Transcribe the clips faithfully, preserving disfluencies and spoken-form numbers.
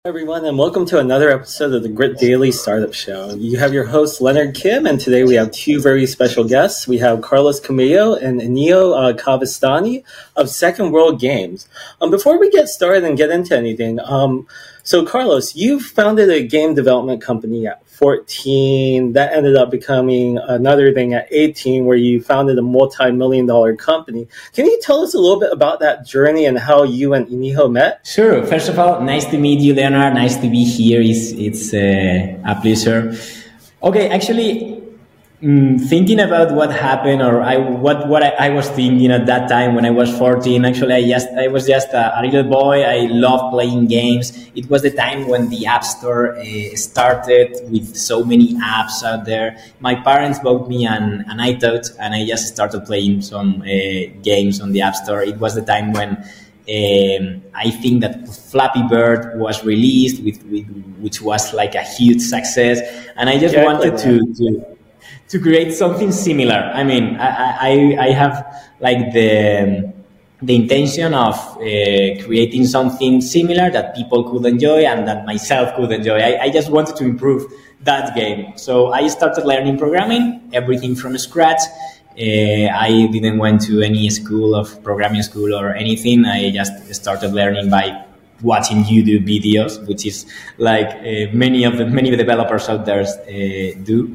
Everyone, and welcome to another episode of the Grit Daily Startup Show. You have your host, Leonard Kim, and today we have two very special guests. We have Carlos Camillo and Inigo uh, Cavestany of Second World Games. Um, before we get started and get into anything, um, so Carlos, you founded a game development company at fourteen that ended up becoming another thing at eighteen, where you founded a multi-million dollar company. Can you tell us a little bit about that journey and how you and Inigo met? Sure. First of all, nice to meet you, Leonard. Nice to be here. It's, it's uh, a pleasure. Okay, actually, mm, thinking about what happened, or I, what what I, I was thinking at that time when I was fourteen. Actually, I just I was just a, a little boy. I loved playing games. It was the time when the App Store uh, started with so many apps out there. My parents bought me an, an iPod, and I just started playing some uh, games on the App Store. It was the time when Um, I think that Flappy Bird was released, with, with which was like a huge success, and I just yeah, wanted to, to to create something similar. I mean, I I, I have like the the intention of uh, creating something similar that people could enjoy and that myself could enjoy. I, I just wanted to improve that game, so I started learning programming, everything from scratch. Uh, I didn't went to any school of programming school or anything. I just started learning by watching YouTube videos, which is like uh, many of the many developers out there uh, do.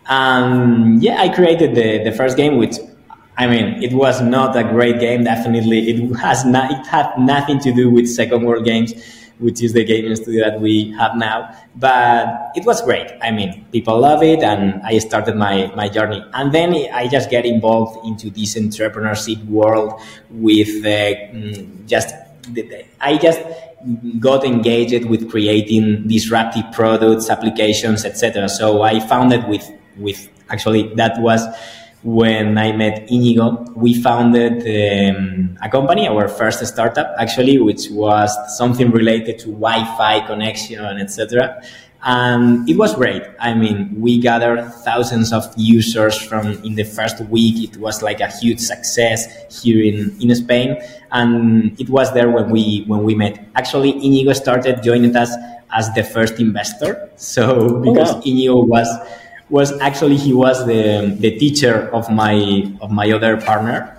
Um, yeah, I created the, the first game, which I mean, it was not a great game. Definitely, it has not. It had nothing to do with Second World Games, which is the gaming studio that we have now. But it was great. I mean, people love it, and I started my, my journey. And then I just get involved into this entrepreneurship world with uh, just, I just got engaged with creating disruptive products, applications, et cetera. So I founded with, with, actually, that was when I met Inigo. We founded um, a company, our first startup, actually, which was something related to Wi-Fi connection, et cetera. And it was great. I mean, we gathered thousands of users from in the first week. It was like a huge success here in, in Spain. And it was there when we when we met. Actually, Inigo started joining us as the first investor. So because oh, wow. Inigo was was actually he was the the teacher of my of my other partner,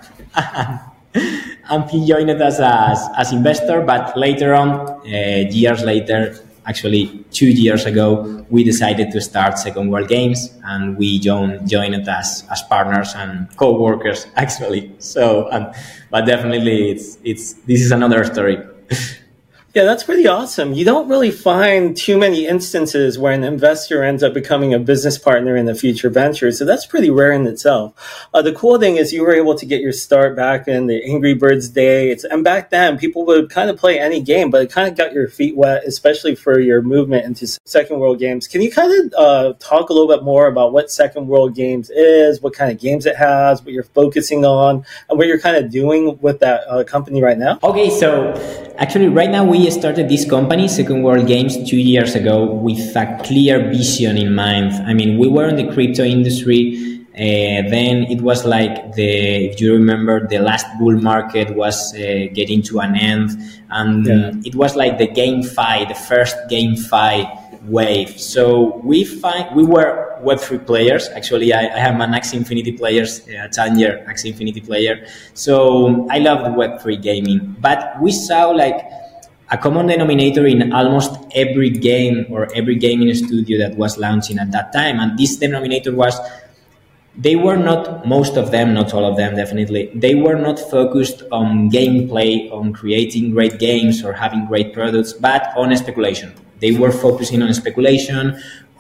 and he joined us as as investor. But later on, uh, years later, actually two years ago, we decided to start Second World Games, and we joined joined as as partners and co-workers actually. So, um, but definitely, it's it's this is another story. Yeah, that's pretty awesome. You don't really find too many instances where an investor ends up becoming a business partner in a future venture. So that's pretty rare in itself. Uh, the cool thing is you were able to get your start back in the Angry Birds days. And back then, people would kind of play any game, but it kind of got your feet wet, especially for your movement into Second World Games. Can you kind of uh, talk a little bit more about what Second World Games is, what kind of games it has, what you're focusing on, and what you're kind of doing with that uh, company right now? Okay, so actually right now we started this company, Second World Games, two years ago with a clear vision in mind. I mean, we were in the crypto industry. Uh, then it was like the, if you remember, the last bull market was uh, getting to an end. And yeah. It was like the GameFi, the first GameFi wave. So we find we were Web three players. Actually, I, I am an Axie Infinity player, a Challenger Axie Infinity player. So I love the Web three gaming. But we saw like a common denominator in almost every game or every gaming studio that was launching at that time. And this denominator was, they were not, most of them, not all of them definitely, they were not focused on gameplay, on creating great games or having great products, but on speculation. They were focusing on speculation,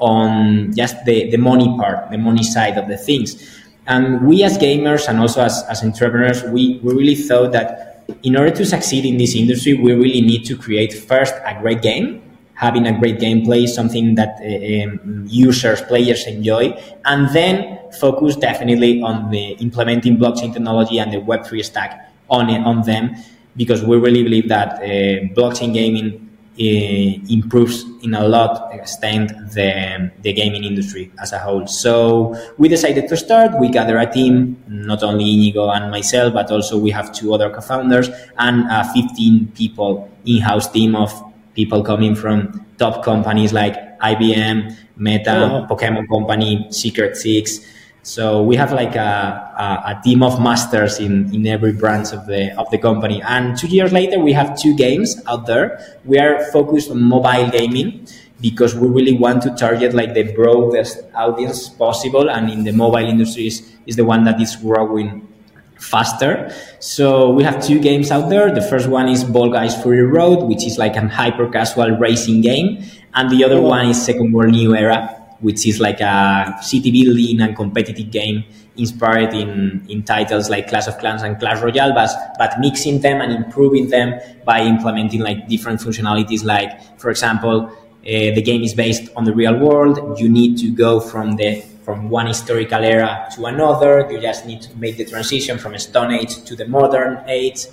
on just the, the money part, the money side of the things. And we as gamers and also as, as entrepreneurs, we, we really thought that in order to succeed in this industry, we really need to create first a great game, having a great gameplay, something that uh, um, users, players enjoy, and then focus definitely on the implementing blockchain technology and the Web three stack on it, on them, because we really believe that uh, blockchain gaming uh, improves in a lot extent the, the gaming industry as a whole. So we decided to start. We gather a team, not only Inigo and myself, but also we have two other co-founders and a fifteen people in-house team of people coming from top companies like I B M, Meta, oh. Pokemon Company, Secret Six. So we have like a, a, a team of masters in, in every branch of the of the company. And two years later, we have two games out there. We are focused on mobile gaming because we really want to target like the broadest audience possible. And in the mobile industry is, is the one that is growing faster. So we have two games out there. The first one is Ball Guys Fury Road, which is like a hyper casual racing game. And the other one is Second World New Era, which is like a city building and competitive game inspired in, in titles like Clash of Clans and Clash Royale, but, but mixing them and improving them by implementing like different functionalities. Like, for example, uh, the game is based on the real world. You need to go from the from one historical era to another. You just need to make the transition from a Stone Age to the modern age.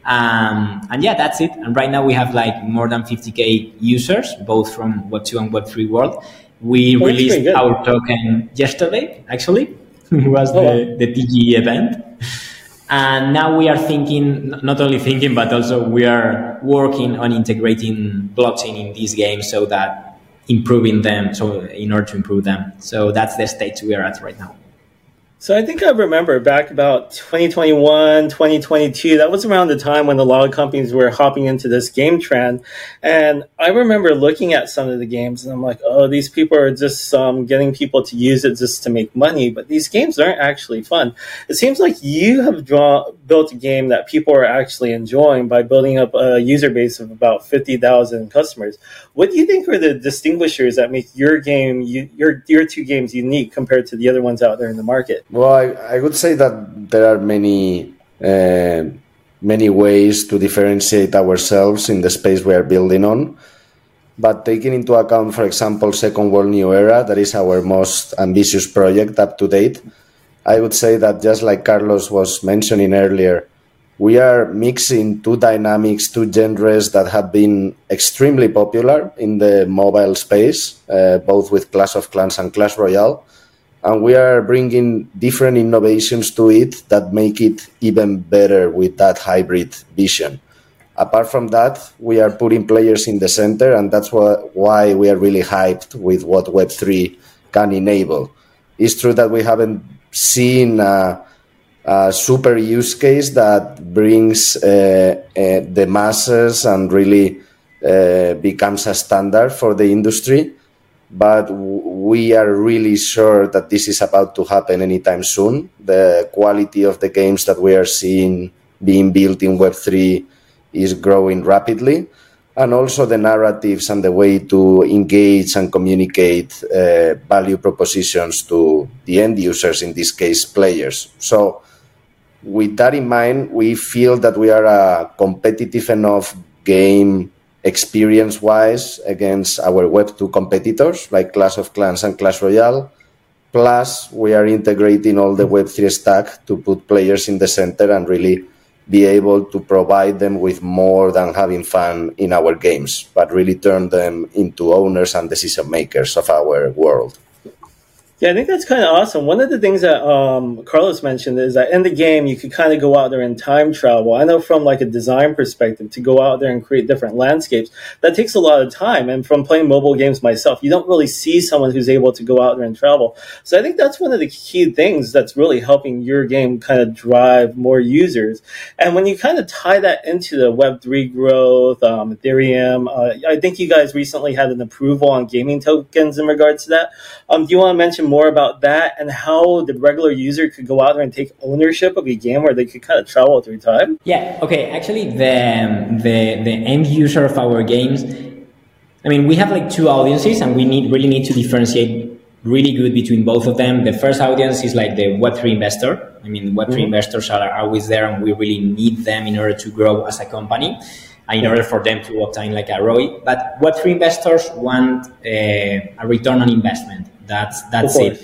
Um, and yeah, that's it. And right now we have like more than fifty K users, both from Web two and Web three world. We oh, released our token yesterday, actually. It was oh, the, wow. the T G E event. And now we are thinking, not only thinking, but also we are working on integrating blockchain in these games so that improving them, so in order to improve them. So that's the stage we are at right now. So I think I remember back about twenty twenty-one, twenty twenty-two, that was around the time when a lot of companies were hopping into this game trend. And I remember looking at some of the games and I'm like, oh, these people are just um, getting people to use it just to make money. But these games aren't actually fun. It seems like you have draw, built a game that people are actually enjoying by building up a user base of about fifty thousand customers. What do you think are the distinguishers that make your game, you, your, your two games unique compared to the other ones out there in the market? Well, I, I would say that there are many uh, many ways to differentiate ourselves in the space we are building on. But taking into account, for example, Second World New Era, that is our most ambitious project up to date, I would say that just like Carlos was mentioning earlier, we are mixing two dynamics, two genres that have been extremely popular in the mobile space, uh, both with Clash of Clans and Clash Royale. And we are bringing different innovations to it that make it even better with that hybrid vision. Apart from that, we are putting players in the center, and that's what, why we are really hyped with what Web three can enable. It's true that we haven't seen a, a super use case that brings uh, uh, the masses and really uh, becomes a standard for the industry. But we are really sure that this is about to happen anytime soon. The quality of the games that we are seeing being built in Web three is growing rapidly. And also the narratives and the way to engage and communicate uh, value propositions to the end users, in this case, players. So with that in mind, we feel that we are a competitive enough game experience-wise against our Web two competitors like Clash of Clans and Clash Royale. Plus, we are integrating all the Web three stack to put players in the center and really be able to provide them with more than having fun in our games, but really turn them into owners and decision makers of our world. Yeah, I think that's kind of awesome. One of the things that um, Carlos mentioned is that in the game, you could kind of go out there and time travel. I know from like a design perspective, to go out there and create different landscapes, that takes a lot of time. And from playing mobile games myself, you don't really see someone who's able to go out there and travel. So I think that's one of the key things that's really helping your game kind of drive more users. And when you kind of tie that into the Web three growth, um, Ethereum, uh, I think you guys recently had an approval on gaming tokens in regards to that. Um, do you want to mention more about that and how the regular user could go out there and take ownership of a game where they could kind of travel through time? Yeah, okay. Actually, the the the end user of our games, I mean, we have like two audiences, and we need really need to differentiate really good between both of them. The first audience is like the Web three investor. I mean, Web three mm-hmm. investors are always there, and we really need them in order to grow as a company, and in order for them to obtain like a R O I. But Web three investors want uh, a return on investment. That's that's it.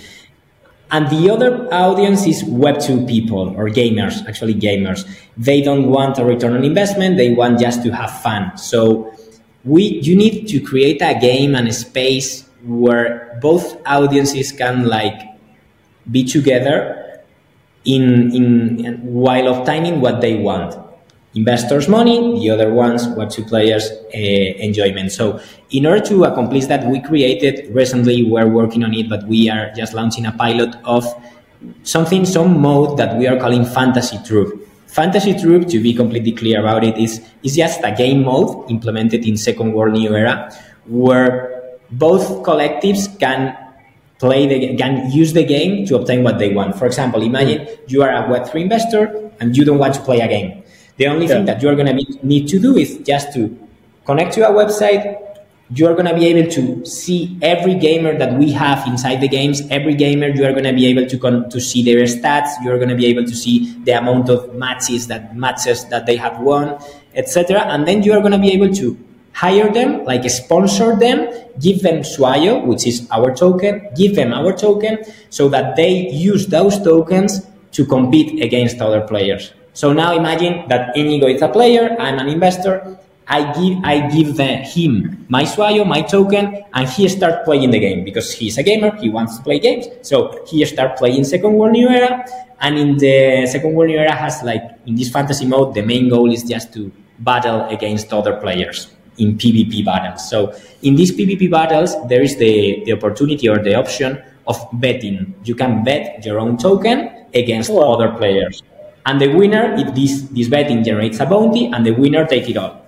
And the other audience is Web two people or gamers, actually gamers. They don't want a return on investment. They want just to have fun. So we you need to create a game and a space where both audiences can like be together in in while obtaining what they want. investors' money, the other ones what to players' uh, enjoyment. So in order to accomplish that, we created recently, we're working on it, but we are just launching a pilot of something, some mode that we are calling Fantasy Troop. Fantasy Troop, to be completely clear about it, is, is just a game mode implemented in Second World New Era, where both collectives can play the can use the game to obtain what they want. For example, imagine you are a Web three investor and you don't want to play a game. The only yeah. thing that you're going to need to do is just to connect to a website. You're going to be able to see every gamer that we have inside the games. Every gamer, you are going to be able to con- to see their stats. You're going to be able to see the amount of matches that matches that they have won, et cetera. And then you are going to be able to hire them, like sponsor them, give them Suayo, which is our token, give them our token, so that they use those tokens to compete against other players. So now imagine that Inigo is a player, I'm an investor. I give I give the, him my Suayo, my token, and he starts playing the game because he's a gamer, he wants to play games. So he starts playing Second World New Era, and in the Second World New Era has like, in this fantasy mode, the main goal is just to battle against other players in PvP battles. So in these PvP battles, there is the, the opportunity or the option of betting. You can bet your own token against oh. other players. And the winner, if this, this betting generates a bounty, and the winner take it all.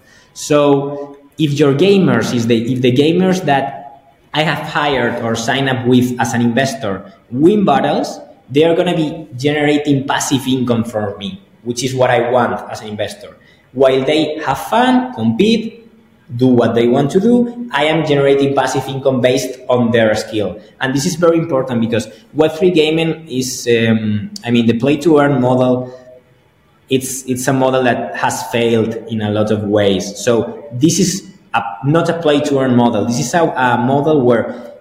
So if your gamers is the if the gamers that I have hired or signed up with as an investor win battles, they are going to be generating passive income for me, which is what I want as an investor. While they have fun, compete, do what they want to do, I am generating passive income based on their skill. And this is very important because Web three gaming is, um, I mean, the play to earn model. It's it's a model that has failed in a lot of ways. So this is a, not a play-to-earn model. This is a, a model where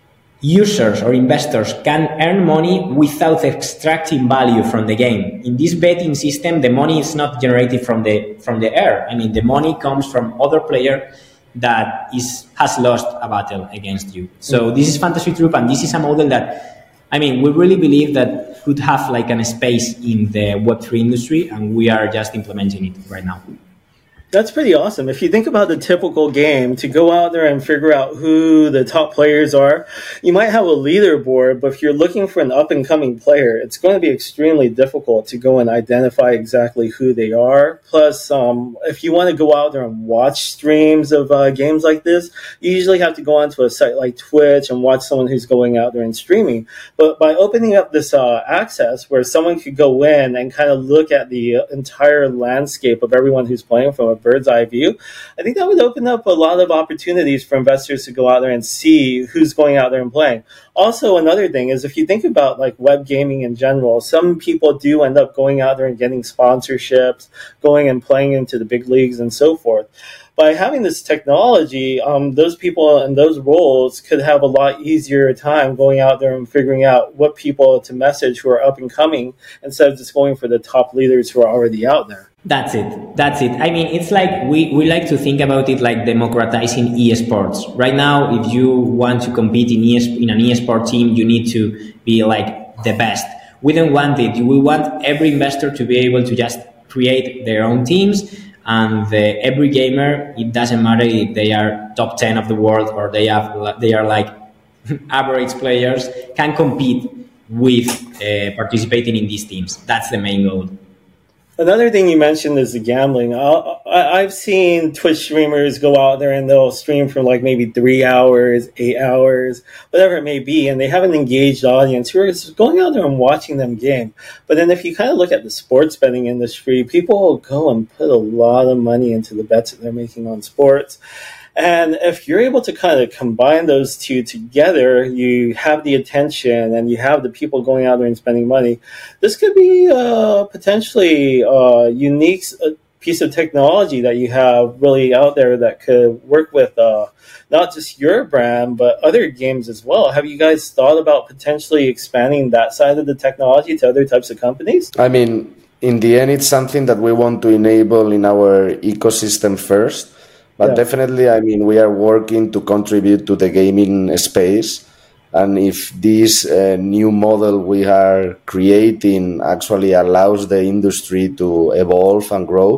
users or investors can earn money without extracting value from the game. In this betting system, the money is not generated from the from the air. I mean, the money comes from other player that is has lost a battle against you. So this is Fantasy Troop, and this is a model that, I mean, we really believe that could have like a space in the Web three industry, and we are just implementing it right now. That's pretty awesome. If you think about the typical game, to go out there and figure out who the top players are, you might have a leaderboard, but if you're looking for an up-and-coming player, it's going to be extremely difficult to go and identify exactly who they are. Plus, um, if you want to go out there and watch streams of uh, games like this, you usually have to go onto a site like Twitch and watch someone who's going out there and streaming. But by opening up this uh, access where someone could go in and kind of look at the entire landscape of everyone who's playing from a bird's eye view, I think that would open up a lot of opportunities for investors to go out there and see who's going out there and playing. Also, another thing is if you think about like web gaming in general, some people do end up going out there and getting sponsorships, going and playing into the big leagues and so forth. By having this technology, um, those people in those roles could have a lot easier time going out there and figuring out what people to message who are up and coming instead of just going for the top leaders who are already out there. That's it. That's it. I mean, it's like we, we like to think about it like democratizing esports. Right now, if you want to compete in, e- in an esports team, you need to be like the best. We don't want it. We want every investor to be able to just create their own teams. And the, every gamer, it doesn't matter if they are top ten of the world or they have they are like average players, can compete with uh, participating in these teams. That's the main goal. Another thing you mentioned is the gambling. I'll, I've seen Twitch streamers go out there and they'll stream for like maybe three hours, eight hours, whatever it may be, and they have an engaged audience who are just going out there and watching them game. But then if you kind of look at the sports betting industry, people will go and put a lot of money into the bets that they're making on sports. And if you're able to kind of combine those two together, you have the attention and you have the people going out there and spending money. This could be uh, potentially a unique piece of technology that you have really out there that could work with uh, not just your brand, but other games as well. Have you guys thought about potentially expanding that side of the technology to other types of companies? I mean, in the end, it's something that we want to enable in our ecosystem first. But yeah. Definitely, I mean, we are working to contribute to the gaming space. And if this uh, new model we are creating actually allows the industry to evolve and grow,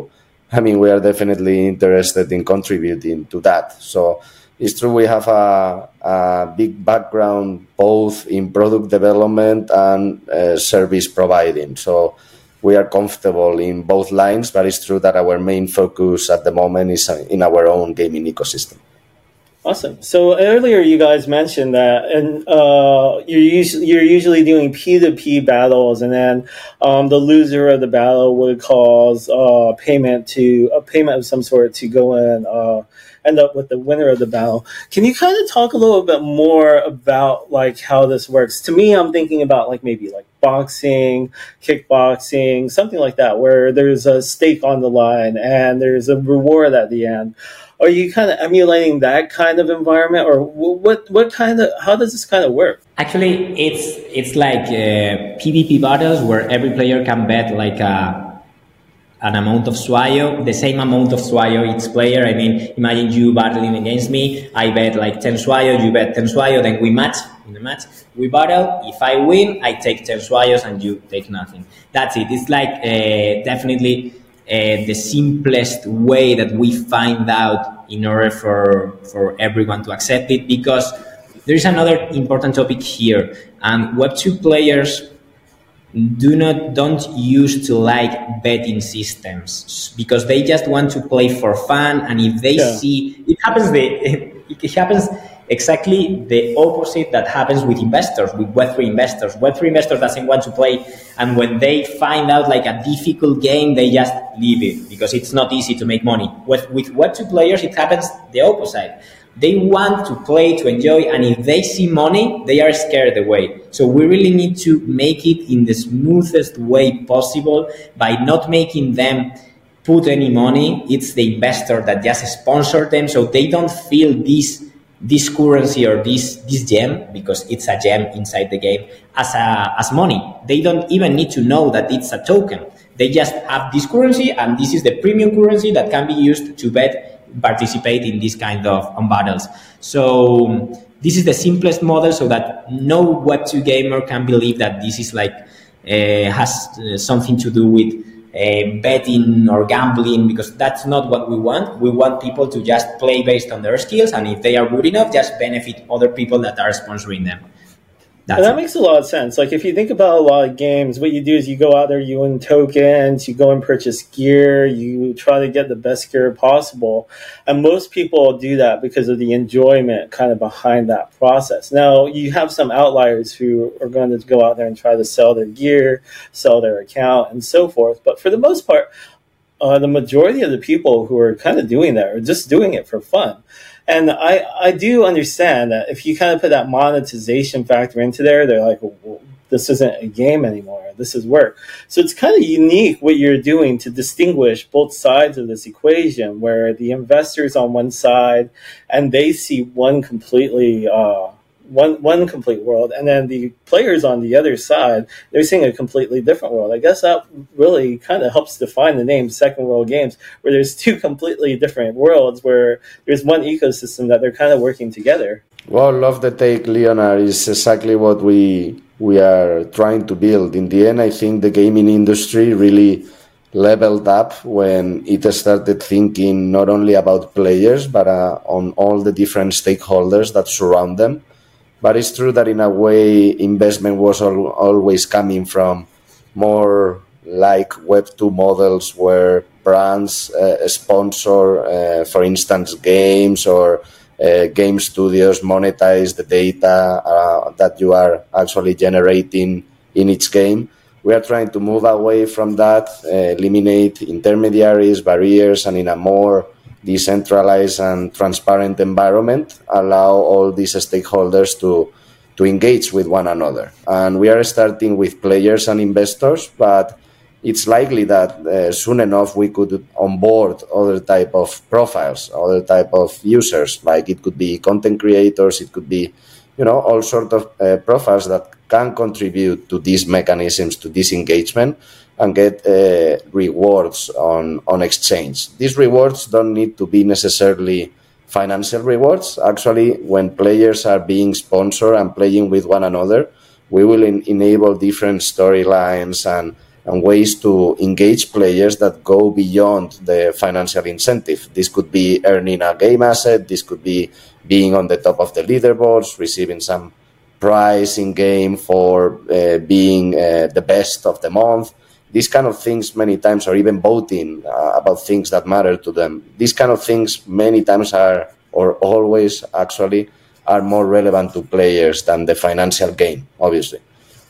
I mean, we are definitely interested in contributing to that. So it's true we have a, a big background both in product development and uh, service providing. So we are comfortable in both lines, but it's true that our main focus at the moment is in our own gaming ecosystem. Awesome. So earlier you guys mentioned that, and uh, you're usually you're usually doing P two P battles, and then um, the loser of the battle would cause uh, payment to a payment of some sort to go and uh, end up with the winner of the battle. Can you kind of talk a little bit more about like how this works? To me, I'm thinking about like maybe like boxing, kickboxing, something like that, where there's a stake on the line and there's a reward at the end. Are you kind of emulating that kind of environment, or what? What kind of? How does this kind of work? Actually, it's it's like uh, PvP battles where every player can bet like a, an amount of Suayo, the same amount of Suayo each player. I mean, imagine you battling against me. I bet like ten Suayo, you bet ten Suayo, then we match. In the match, we battle. If I win, I take ten Suayos and you take nothing. That's it. It's like uh, definitely. Uh, the simplest way that we find out in order for for everyone to accept it, because there is another important topic here, and Web two players do not don't used to like betting systems because they just want to play for fun, and if they yeah. see it happens the it, it happens exactly the opposite that happens with investors, with Web three investors. Web three investors doesn't want to play, and when they find out like a difficult game, they just leave it because it's not easy to make money. With, with Web two players, it happens the opposite. They want to play, to enjoy, and if they see money, they are scared away. So we really need to make it in the smoothest way possible by not making them put any money. It's the investor that just sponsor them, so they don't feel this this currency or this this gem, because it's a gem inside the game, as a as money. They don't even need to know that it's a token. They just have this currency, and this is the premium currency that can be used to bet, participate in this kind of um, battles. So this is the simplest model, so that no Web two gamer can believe that this is like uh, has uh, something to do with Uh, betting or gambling, because that's not what we want. We want people to just play based on their skills, and if they are good enough, just benefit other people that are sponsoring them. And that makes a lot of sense. Like if you think about a lot of games, what you do is you go out there, you win tokens, you go and purchase gear, you try to get the best gear possible. And most people do that because of the enjoyment kind of behind that process. Now, you have some outliers who are going to go out there and try to sell their gear, sell their account, and so forth. But for the most part, uh, the majority of the people who are kind of doing that are just doing it for fun. And I, I do understand that if you kind of put that monetization factor into there, they're like, well, this isn't a game anymore. This is work. So it's kind of unique what you're doing to distinguish both sides of this equation, where the investor's on one side and they see one completely uh, one one complete world, and then the players on the other side, they're seeing a completely different world. I guess that really kind of helps define the name Second World Games, where there's two completely different worlds, where there's one ecosystem that they're kind of working together. Well, love the take, Leonard. Is exactly what we we are trying to build. In the end, I think the gaming industry really leveled up when it started thinking not only about players, but uh, on all the different stakeholders that surround them. But it's true that in a way, investment was al- always coming from more like Web two models where brands uh, sponsor, uh, for instance, games, or uh, game studios monetize the data uh, that you are actually generating in each game. We are trying to move away from that, uh, eliminate intermediaries, barriers, and in a more decentralized and transparent environment, allow all these stakeholders to, to engage with one another. And we are starting with players and investors, but it's likely that uh, soon enough we could onboard other type of profiles, other type of users, like it could be content creators, it could be, you know, all sort of uh, profiles that can contribute to these mechanisms, to this engagement, and get uh, rewards on, on exchange. These rewards don't need to be necessarily financial rewards. Actually, when players are being sponsored and playing with one another, we will in- enable different storylines and, and ways to engage players that go beyond the financial incentive. This could be earning a game asset, this could be being on the top of the leaderboards, receiving some prize in game for uh, being uh, the best of the month. These kind of things many times, or even voting uh, about things that matter to them. These kind of things many times are, or always actually, are more relevant to players than the financial gain, obviously.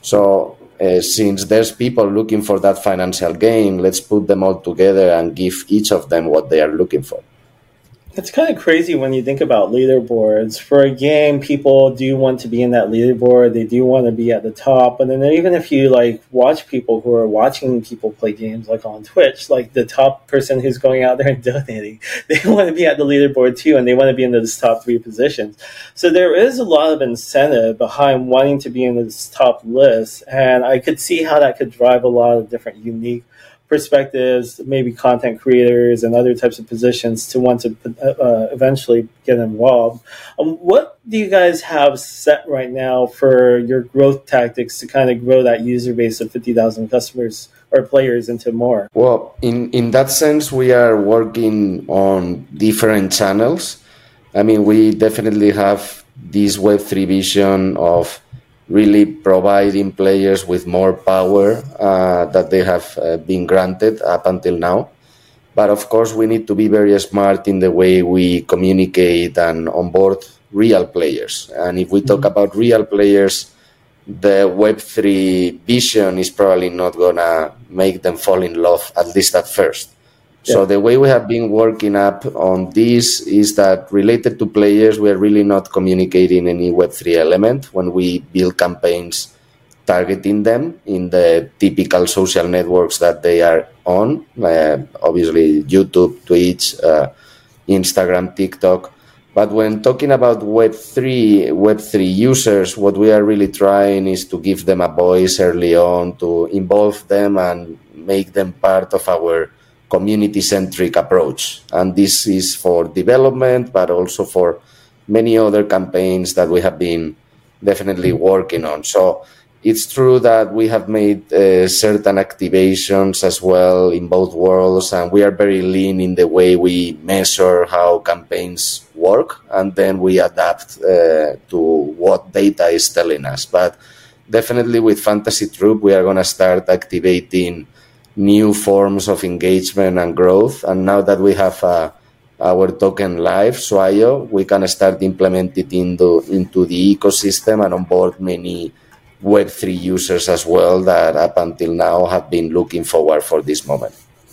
So uh, since there's people looking for that financial gain, let's put them all together and give each of them what they are looking for. It's kind of crazy when you think about leaderboards. For a game, people do want to be in that leaderboard. They do want to be at the top. But then even if you like watch people who are watching people play games like on Twitch, like the top person who's going out there and donating, they want to be at the leaderboard too, and they want to be in those top three positions. So there is a lot of incentive behind wanting to be in this top list. And I could see how that could drive a lot of different unique perspectives, maybe content creators and other types of positions to want to uh, eventually get involved. Um, what do you guys have set right now for your growth tactics to kind of grow that user base of fifty thousand customers or players into more? Well, in, in that sense, we are working on different channels. I mean, we definitely have this Web three vision of really providing players with more power uh, that they have uh, been granted up until now. But of course, we need to be very smart in the way we communicate and onboard real players. And if we talk about real players, the Web three vision is probably not going to make them fall in love, at least at first. Yeah. So the way we have been working up on this is that related to players, we are really not communicating any Web three element when we build campaigns targeting them in the typical social networks that they are on, uh, obviously YouTube, Twitch, uh, Instagram, TikTok. But when talking about Web three, Web three users, what we are really trying is to give them a voice early on, to involve them and make them part of our community-centric approach. And this is for development, but also for many other campaigns that we have been definitely working on. So it's true that we have made uh, certain activations as well in both worlds, and we are very lean in the way we measure how campaigns work, and then we adapt uh, to what data is telling us. But definitely with Fantasy Troop, we are going to start activating new forms of engagement and growth. And now that we have uh, our token live, Swayo, we can start implementing it into, into the ecosystem and onboard many Web three users as well that up until now have been looking forward for this moment.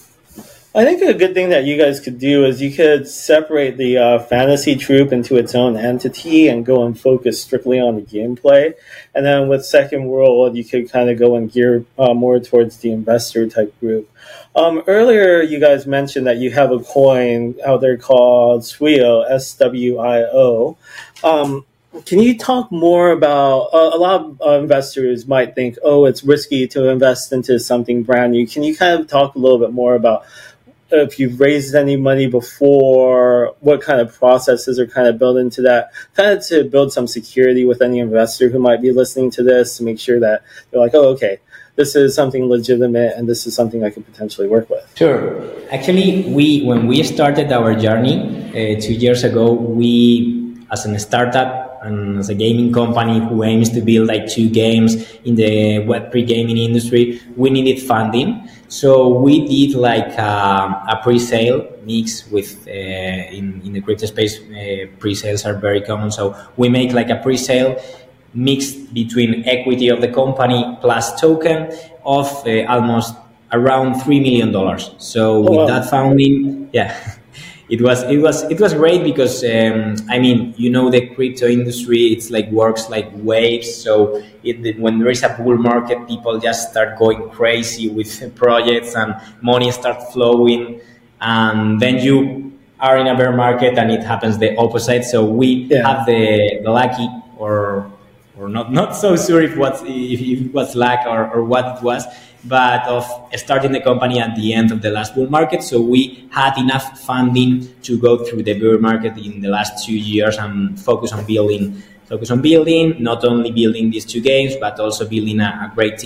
I think a good thing that you guys could do is you could separate the uh, Fantasy Troop into its own entity and go and focus strictly on the gameplay. And then with Second World, you could kind of go and gear uh, more towards the investor type group. Um, earlier, you guys mentioned that you have a coin out there called Swio, S W I O. Um, Can you talk more about, uh, a lot of uh, investors might think, oh, it's risky to invest into something brand new. Can you kind of talk a little bit more about if you've raised any money before, what kind of processes are kind of built into that, kind of to build some security with any investor who might be listening to this to make sure that they're like, oh, okay, this is something legitimate and this is something I could potentially work with? Sure. Actually, we when we started our journey uh, two years ago, we, as a startup and as a gaming company who aims to build like two games in the web pre-gaming industry, we needed funding. So we did like um, a pre-sale mix with, uh, in, in the crypto space, uh, pre-sales are very common. So we make like a pre-sale mixed between equity of the company plus token of uh, almost around three million dollars. So with oh, wow. that funding, yeah. It was it was it was great because um, I mean, you know, the crypto industry, it's like works like waves. So it, when there is a bull market, people just start going crazy with projects and money starts flowing, and then you are in a bear market and it happens the opposite. So we yeah. have the, the lucky or or not not so sure if what if it was luck or, or what it was, but of starting the company at the end of the last bull market. So we had enough funding to go through the bear market in the last two years and focus on building, focus on building, not only building these two games, but also building a, a great team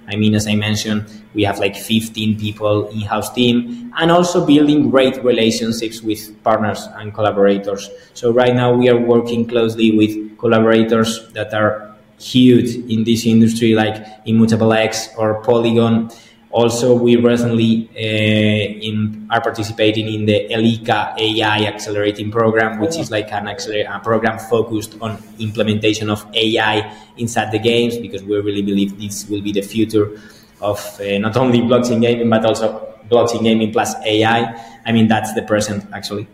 I mean, as I mentioned, we have like fifteen people in-house team, and also building great relationships with partners and collaborators. So right now we are working closely with collaborators that are huge in this industry, like Immutable X or Polygon. Also, we recently uh, in, are participating in the ELICA A I Accelerating Program, which is like an acceler- a program focused on implementation of A I inside the games, because we really believe this will be the future of uh, not only blockchain gaming, but also blockchain gaming plus A I. I mean, that's the present, actually.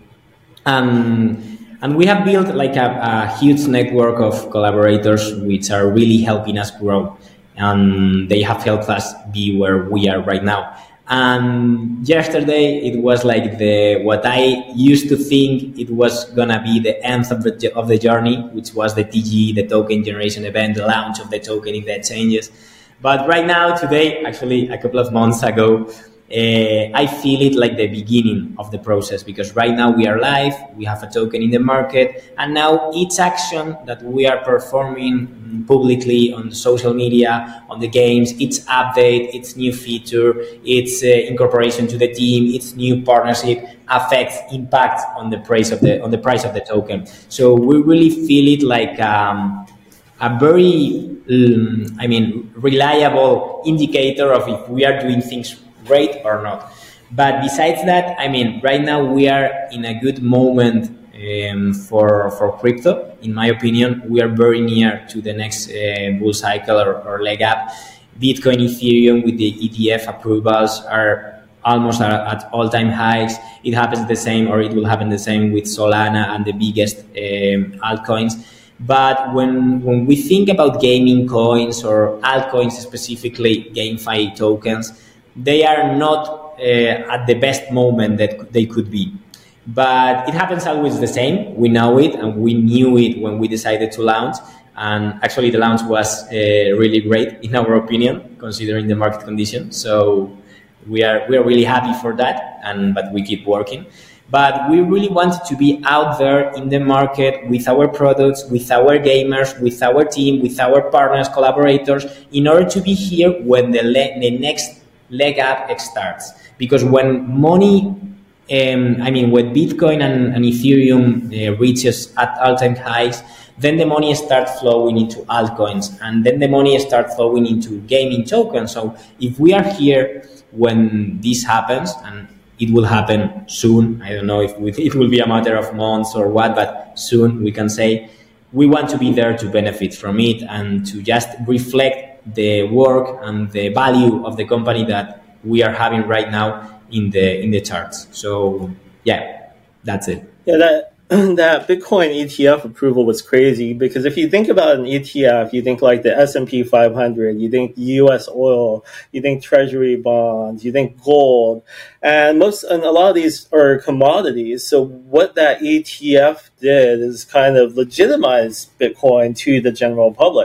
Um, and we have built like a, a huge network of collaborators which are really helping us grow. And they have helped us be where we are right now. And yesterday it was like the what I used to think it was gonna be the end of the of the journey, which was the T G E, the token generation event, the launch of the token in the exchanges. But right now, today, actually a couple of months ago, Uh, I feel it like the beginning of the process, because right now we are live, we have a token in the market, and now each action that we are performing publicly on the social media, on the games, each update, its new feature, its uh, incorporation to the team, its new partnership affects, impacts on the price of the on the price of the token. So we really feel it like um, a very, um, I mean, reliable indicator of if we are doing things great or not. But besides that, I mean, right now we are in a good moment um, for for crypto. In my opinion, we are very near to the next uh, bull cycle or, or leg up. Bitcoin, Ethereum with the E T F approvals are almost at, at all-time highs. It happens the same, or it will happen the same with Solana and the biggest um, altcoins. But when when we think about gaming coins or altcoins, specifically GameFi tokens, they are not uh, at the best moment that they could be. But it happens always the same. We know it, and we knew it when we decided to launch. And actually the launch was uh, really great, in our opinion, considering the market conditions. So we are we are really happy for that, and but we keep working. But we really wanted to be out there in the market with our products, with our gamers, with our team, with our partners, collaborators, in order to be here when the, le- the next leg up starts. Because when money, um, I mean, when Bitcoin and, and Ethereum uh, reaches at all-time highs, then the money starts flowing into altcoins, and then the money starts flowing into gaming tokens. So if we are here when this happens, and it will happen soon, I don't know if it will be a matter of months or what, but soon we can say, we want to be there to benefit from it and to just reflect the work and the value of the company that we are having right now in the in the charts. So yeah, that's it. Yeah, that that Bitcoin E T F approval was crazy, because if you think about an E T F, you think like the S and P five hundred, you think U S oil, you think treasury bonds, you think gold, and most and a lot of these are commodities. So what that E T F did is kind of legitimize Bitcoin to the general public.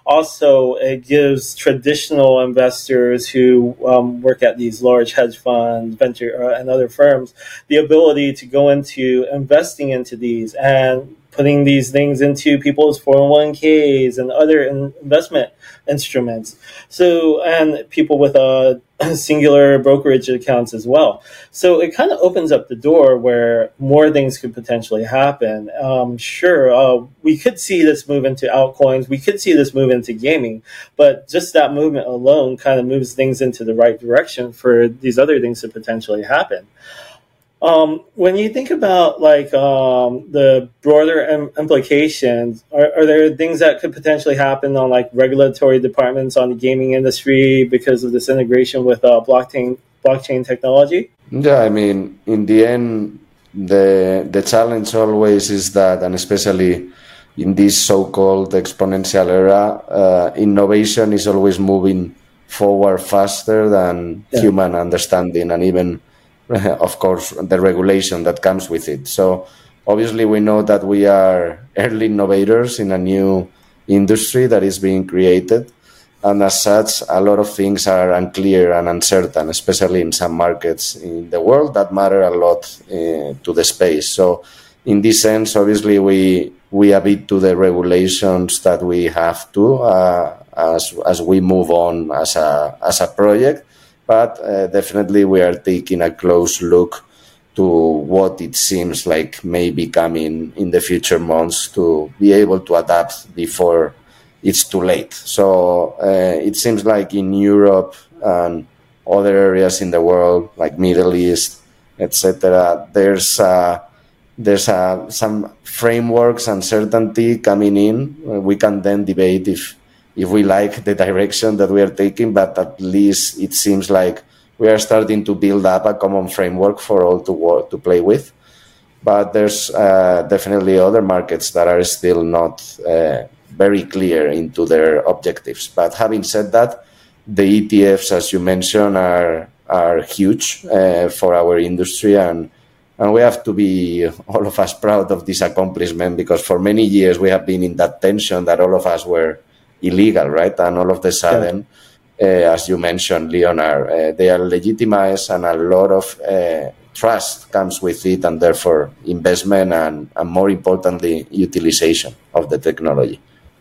Also, it gives traditional investors who um, work at these large hedge funds, venture, uh, and other firms the ability to go into investing into these and putting these things into people's four oh one k's and other in- investment instruments. So, and people with uh, singular brokerage accounts as well. So it kind of opens up the door where more things could potentially happen. Um, sure, uh, we could see this move into altcoins. We could see this move into gaming, but just that movement alone kind of moves things into the right direction for these other things to potentially happen. Um, when you think about like um, the broader im- implications, are, are there things that could potentially happen on like regulatory departments on the gaming industry because of this integration with uh, blockchain blockchain technology? Yeah, I mean, in the end, the the challenge always is that, and especially in this so-called exponential era, uh, innovation is always moving forward faster than yeah. human understanding, and even of course, the regulation that comes with it. So obviously we know that we are early innovators in a new industry that is being created. And as such, a lot of things are unclear and uncertain, especially in some markets in the world that matter a lot uh, to the space. So in this sense, obviously we we adhere to the regulations that we have to uh, as as we move on as a as a project. But uh, definitely we are taking a close look to what it seems like may be coming in the future months to be able to adapt before it's too late. So uh, it seems like in Europe and other areas in the world, like Middle East, et cetera, there's uh, there's uh, some frameworks and certainty coming in. We can then debate if if we like the direction that we are taking, but at least it seems like we are starting to build up a common framework for all to work, to play with. But there's uh, definitely other markets that are still not uh, very clear into their objectives. But having said that, the E T Fs, as you mentioned, are are huge uh, for our industry, and and we have to be, all of us, proud of this accomplishment, because for many years we have been in that tension that all of us were illegal, right? And all of a sudden, yeah. uh, as you mentioned, Leonard, uh, they are legitimized, and a lot of uh, trust comes with it, and therefore investment and, and more importantly, utilization of the technology.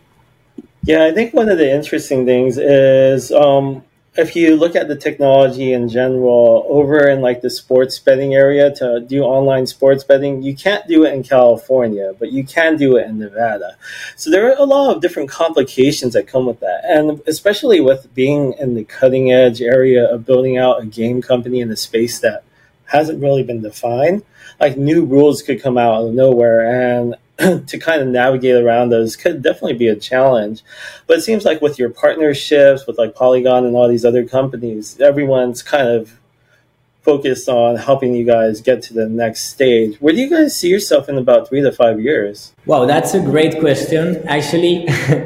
Yeah, I think one of the interesting things is um, if you look at the technology in general over in like the sports betting area to do online sports betting, you can't do it in California, but you can do it in Nevada. So there are a lot of different complications that come with that. And especially with being in the cutting edge area of building out a game company in a space that hasn't really been defined, like new rules could come out of nowhere, and to kind of navigate around those could definitely be a challenge. But it seems like with your partnerships with like Polygon and all these other companies, everyone's kind of focused on helping you guys get to the next stage. Where do you guys see yourself in about three to five years? Wow, that's a great question. Actually,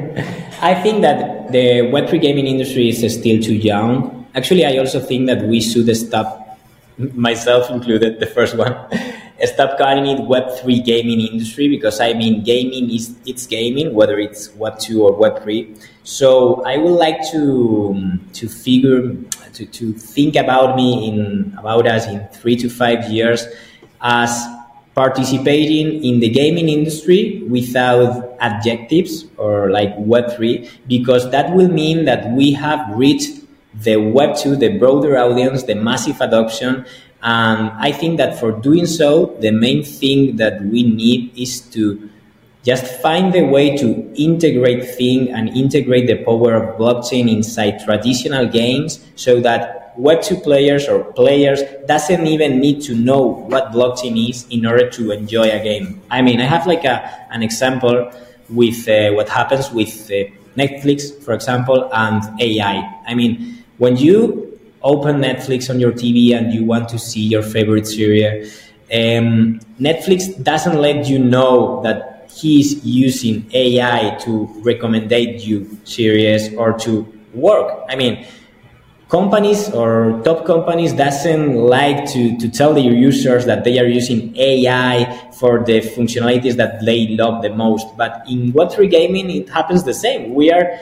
I think that the Web three gaming industry is still too young. Actually, I also think that we should stop, myself included, the first one, stop calling it Web three gaming industry, because I mean gaming is it's gaming, whether it's Web two or Web three. So I would like to to figure to, to think about me in about us in three to five years as participating in the gaming industry without adjectives or like Web three, because that will mean that we have reached the Web two, the broader audience, the massive adoption. And I think that for doing so, the main thing that we need is to just find the way to integrate things and integrate the power of blockchain inside traditional games, so that Web two players or players doesn't even need to know what blockchain is in order to enjoy a game. I mean, I have like a, an example with uh, what happens with uh, Netflix, for example, and A I. I mean, when you open Netflix on your T V and you want to see your favorite series, um, Netflix doesn't let you know that he's using A I to recommend you series or to work. I mean, companies or top companies doesn't like to, to tell their users that they are using A I for the functionalities that they love the most. But in Web three gaming, it happens the same. We are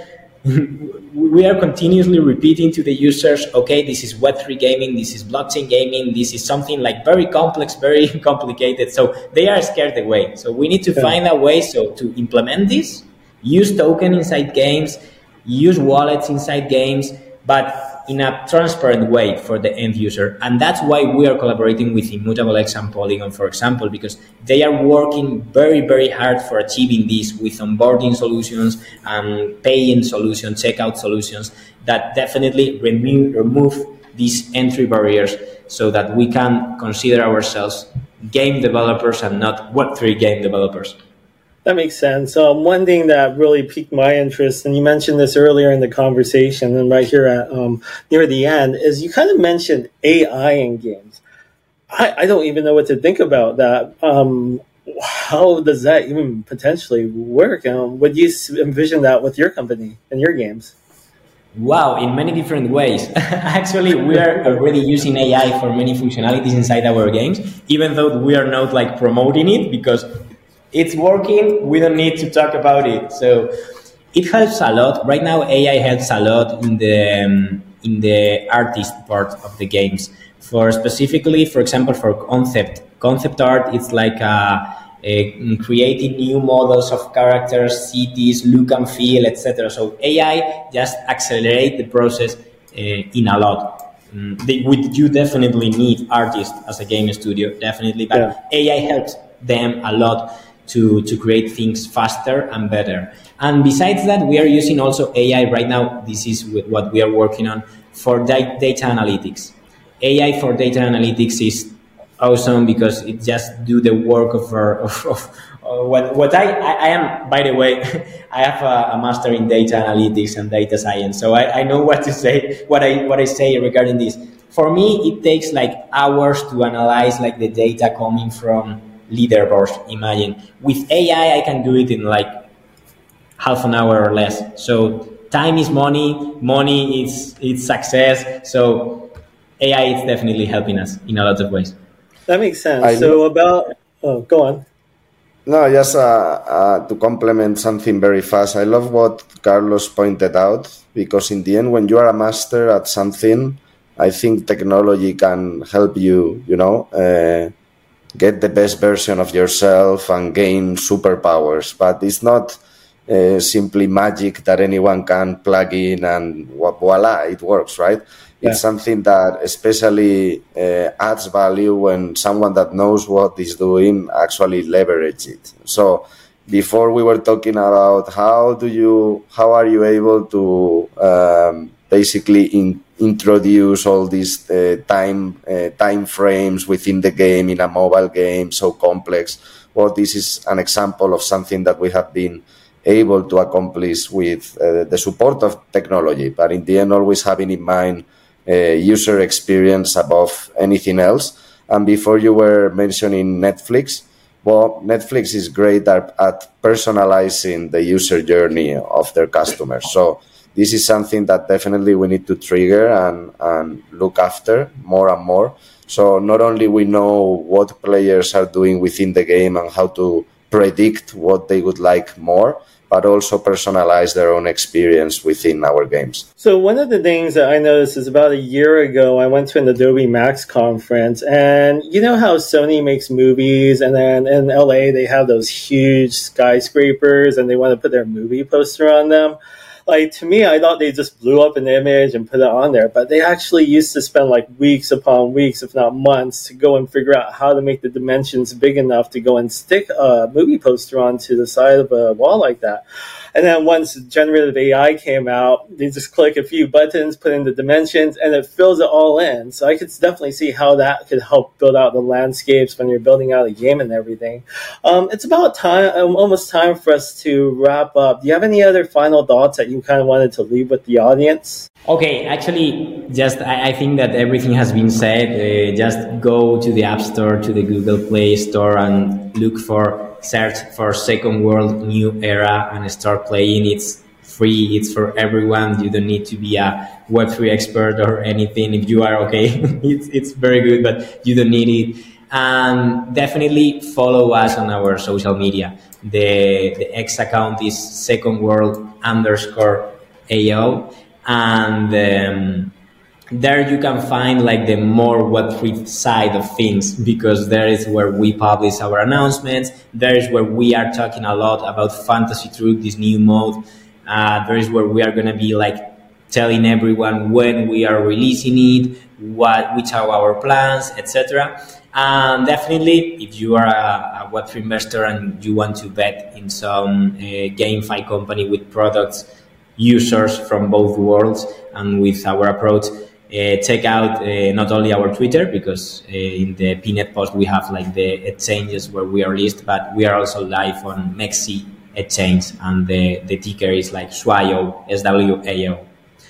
we are continuously repeating to the users, okay, this is Web three gaming, this is blockchain gaming, this is something like very complex, very complicated. So they are scared away. So we need to yeah. find a way so to implement this, use token inside games, use wallets inside games, but in a transparent way for the end user. And that's why we are collaborating with Immutable X and Polygon, for example, because they are working very, very hard for achieving this with onboarding solutions and paying solutions, checkout solutions that definitely remove, remove these entry barriers so that we can consider ourselves game developers and not Web three game developers. That makes sense. Um, one thing that really piqued my interest, and you mentioned this earlier in the conversation and right here at um, near the end, is you kind of mentioned A I in games. I, I don't even know what to think about that. Um, how does that even potentially work? Um, would you envision that with your company and your games? Wow, in many different ways. Actually, we are already using A I for many functionalities inside our games, even though we are not like promoting it, because it's working, we don't need to talk about it. So it helps a lot. Right now, A I helps a lot in the um, in the artist part of the games. For specifically, for example, for concept concept art, it's like a, uh, creating new models of characters, cities, look and feel, et cetera. So A I just accelerate the process uh, in a lot. Um, they, would you definitely need artists as a game studio, definitely, but yeah. A I helps them a lot to, to create things faster and better. And besides that, we are using also A I right now. This is what we are working on for da- data analytics. A I for data analytics is awesome because it just do the work of, of, of uh, what what I, I, I am, by the way, I have a, a master in data analytics and data science, so I, I know what to say, what I what I say regarding this. For me, it takes like hours to analyze like the data coming from leaderboards. Imagine with A I, I can do it in like half an hour or less. So time is money, money is it's success. So A I is definitely helping us in a lot of ways. That makes sense. I so about, oh, go on. No, just uh, uh, to complement something very fast. I love what Carlos pointed out, because in the end, when you are a master at something, I think technology can help you, you know, uh, get the best version of yourself and gain superpowers. But it's not uh, simply magic that anyone can plug in and voila, it works, right? Yeah. It's something that especially uh, adds value when someone that knows what is doing actually leverage it. So before we were talking about how do you, how are you able to um, basically in, introduce all these uh, time uh, time frames within the game in a mobile game so complex. Well, this is an example of something that we have been able to accomplish with uh, the support of technology, but in the end always having in mind Uh, user experience above anything else. And before you were mentioning Netflix, well, Netflix is great at, at personalizing the user journey of their customers. So this is something that definitely we need to trigger and, and look after more and more. So not only we know what players are doing within the game and how to predict what they would like more, but also personalize their own experience within our games. So one of the things that I noticed is about a year ago, I went to an Adobe Max conference, and you know how Sony makes movies, and then in L A they have those huge skyscrapers, and they want to put their movie poster on them. Like, to me, I thought they just blew up an image and put it on there, but they actually used to spend like weeks upon weeks, if not months, to go and figure out how to make the dimensions big enough to go and stick a movie poster onto the side of a wall like that. And then once generative A I came out, they just click a few buttons, put in the dimensions, and it fills it all in. So I could definitely see how that could help build out the landscapes when you're building out a game and everything. Um, it's about time, almost time for us to wrap up. Do you have any other final thoughts that you kind of wanted to leave with the audience? Okay, actually, just I, I think that everything has been said. Uh, just go to the App Store, to the Google Play Store, and look for, search for Second World New Era and start playing. It's free, it's for everyone. You don't need to be a Web three expert or anything. If you are, okay, it's, it's very good, but you don't need it. And definitely follow us on our social media. The, the X account is Second World underscore A O. And um, there you can find like the more Web three side of things, because there is where we publish our announcements. There is where we are talking a lot about Fantasy Truck, this new mode. Uh, there is where we are going to be like telling everyone when we are releasing it, what, which are our plans, et cetera. And definitely, if you are a, a Web three investor and you want to bet in some uh, GameFi company with products, users from both worlds, and with our approach, uh, check out uh, not only our Twitter, because uh, in the pinned post we have like the exchanges where we are listed, but we are also live on Mexi exchange, and the, the ticker is like S W A O, S W A O.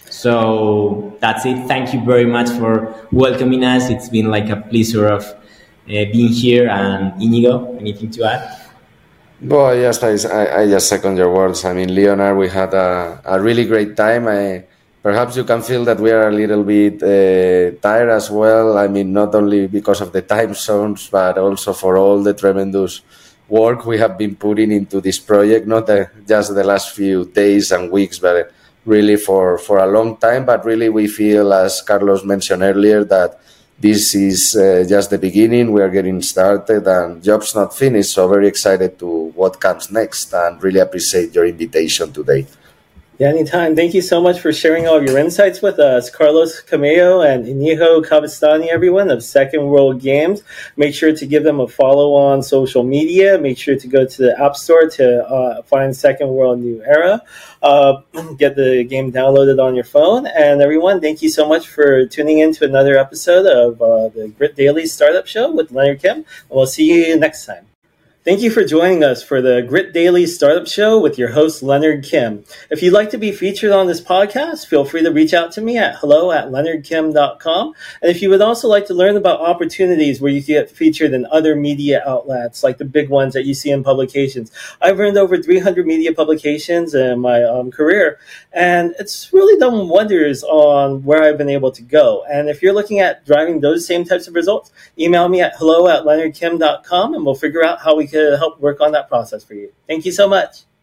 So that's it. Thank you very much for welcoming us. It's been like a pleasure of uh, being here. And Inigo, anything to add? Well, yes, I, I just second your words. I mean, Leonard, we had a, a really great time. I, perhaps you can feel that we are a little bit uh, tired as well. I mean, not only because of the time zones, but also for all the tremendous work we have been putting into this project, not uh, just the last few days and weeks, but really for, for a long time. But really we feel, as Carlos mentioned earlier, that this is uh, just the beginning. We are getting started and job's not finished. So very excited to what comes next and really appreciate your invitation today. Yeah, anytime. Thank you so much for sharing all of your insights with us. Carlos Cameo and Inigo Cavastani, everyone, of Second World Games. Make sure to give them a follow on social media. Make sure to go to the App Store to uh, find Second World New Era. Uh, get the game downloaded on your phone. And everyone, thank you so much for tuning in to another episode of uh, the Grit Daily Startup Show with Leonard Kim. And we'll see you next time. Thank you for joining us for the Grit Daily Startup Show with your host, Leonard Kim. If you'd like to be featured on this podcast, feel free to reach out to me at hello at leonard kim dot com. And if you would also like to learn about opportunities where you can get featured in other media outlets, like the big ones that you see in publications, I've earned over three hundred media publications in my um, career, and it's really done wonders on where I've been able to go. And if you're looking at driving those same types of results, email me at hello at leonard kim dot com, and we'll figure out how we can help work on that process for you. Thank you so much.